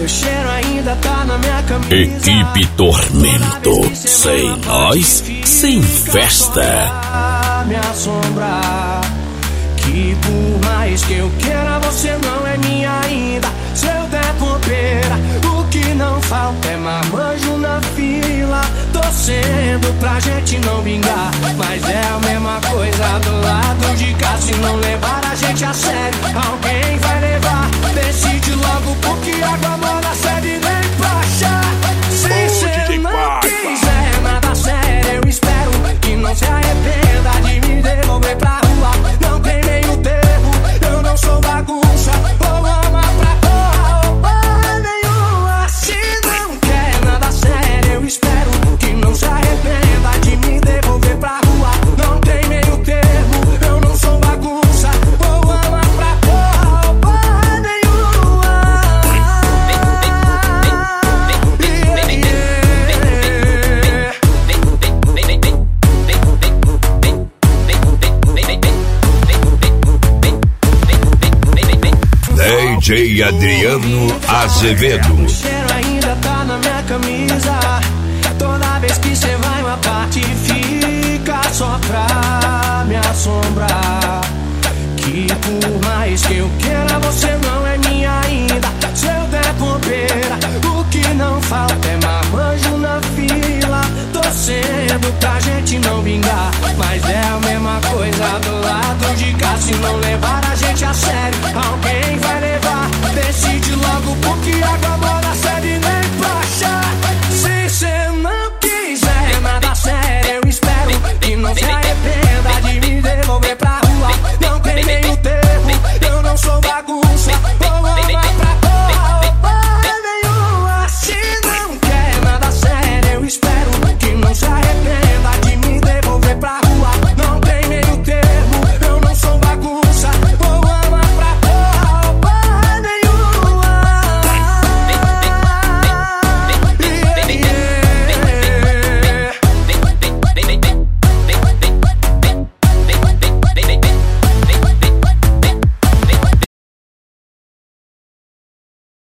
Teu cheiro ainda tá na minha camisa. Equipe Tormento. Sem nós, sem festa. Me assombrar. Que por mais que eu queira, você não é minha ainda. Se eu der bobeira, o que não falta é marmanjo na fila, torcendo pra gente não vingar. Mas é a mesma coisa do lado de cá. Se não levar a gente a sério, alguém vai levar. Decide logo, porque água mora serve nem pra achar. Se cê não quiser nada sério, eu espero que não se arrependa de me devolver pra rua. Não tem meio termo, eu não sou bagunça. Ou ama pra porra, ou porra nenhuma. Se não quer nada sério, eu espero que não se arrependa de me devolver pra rua. Não tem meio termo, eu não sou bagunça. Ou ama pra porra, ou porra nenhuma. DJ Adriano Azevedo. O cheiro ainda tá na minha camisa. Toda vez que cê vai, uma parte fica só pra me assombrar. Que por mais que eu queira, você não é minha ainda. Se eu der bobeira, o que não falta é marmanjo na fila, torcendo pra gente não vingar. Mas é a mesma coisa do lado de cá. Se não levar a gente a sério, alguém